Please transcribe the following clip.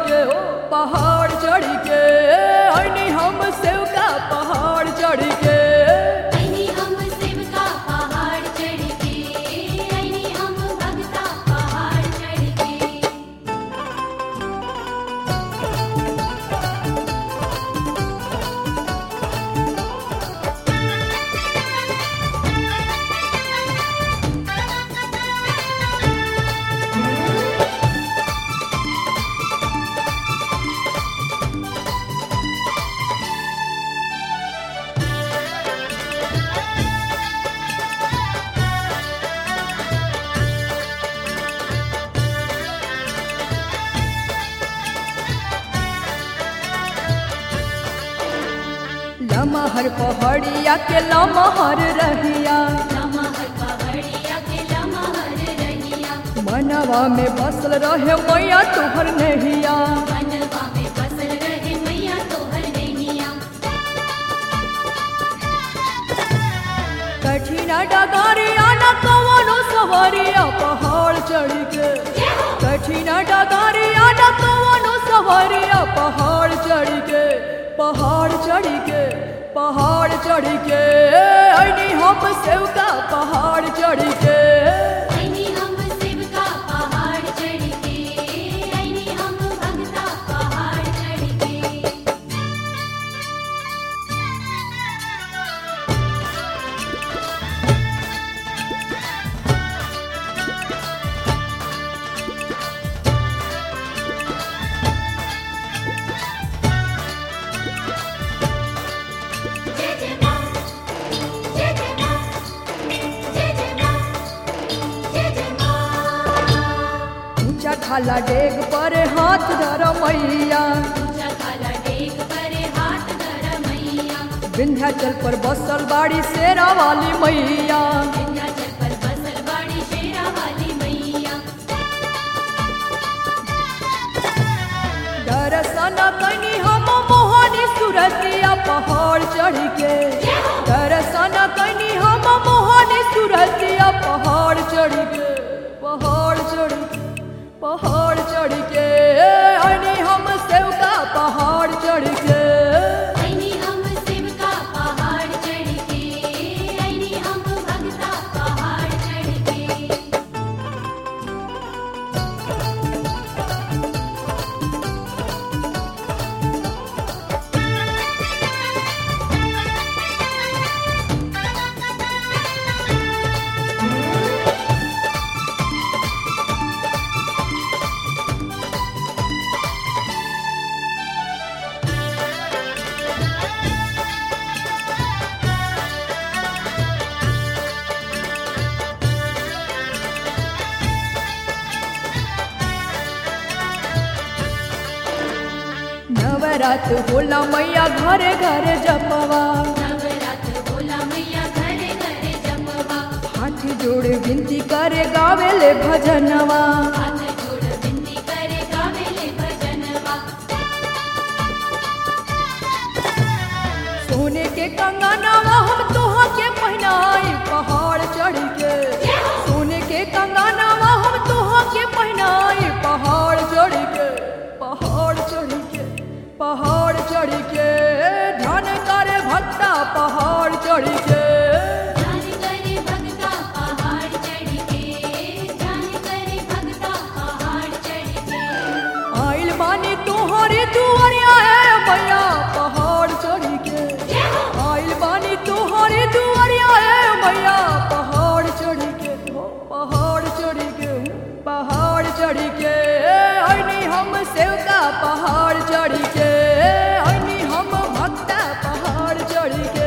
के हो पहाड़ चढ़ के आईनी हम सेव का पहाड़ चढ़ के आईनी हम शिव का पहाड़ चढ़ के आईनी हम भगता पहाड़ चढ़ के लमहर पहाड़िया के लमहर रहिया लमहर पहाड़िया के लमहर रहिया मनवा में बसल रहे मैया तोहर नहिया मनवा में बसल रहे मैया तोहर नैया कठिन डगरिया न कवनो सवरिया पहाड़ चढ़ के कठिन डगरिया न कवनो सवरिया पहाड़ चढ़ के पहाड़ चढ़ के पहाड़ चढ़ के आईनी हम सेव का पहाड़ चढ़ के आईनी हम शिव का पहाड़ चढ़ के आईनी हम भगता पहाड़ चढ़ के जय जय मां जय जय मां जय जय मां जय जय मां ऊंचा खाला डेग पर हाथ धर मैया ऊंचा खाला डेग पर हाथ धर मैया विंध्याचल पर बसल बाड़ी शेरा वाली मैया विंध्याचल पर बसल बाड़ी शेरा वाली मैया दर्शन कनी हम मोहनी सुरतिया पहाड़ चढ़ के दर्शन कनी हम मोहनी सुरतिया पहाड़ चढ़ के पहाड़ चढ़ के पहाड़ चढ़ के आईनी हम सेव का पहाड़ चढ़ के आईनी हम शिव का पहाड़ चढ़ के आईनी हम भगता पहाड़ चढ़ के नवरात होला मैया घरे घरे जपवा नवरात बोला मैया घरे घरे जपवा हाथ जोड़े विनती करे गावेले भजनवा हाथ जोड़ विनती करे गावेले भजनवा सोने के कंगनवा हम तोहा के पहनाई पहाड़ चढ़ के सोने के कंगनवा हम तोहा के पहनाई पहाड़ चढ़ के पहाड़ चढ़ के पहाड़ चढ़ के ध्यान करे भक्ता पहाड़ चढ़ के ध्यान करे भगता पहाड़ चढ़ के ध्यान करे भगता पहाड़ चढ़ के आइल बानी तोहरे दुआरिया है मैया पहाड़ चढ़ के आइल बानी तोहरे दुआरिया है मैया पहाड़ चढ़ के हो पहाड़ चढ़ के पहाड़ चढ़ के आईनी हम सेव का पहाड़ चढ़ के आईनी हम भक्ता पहाड़ चढ़ के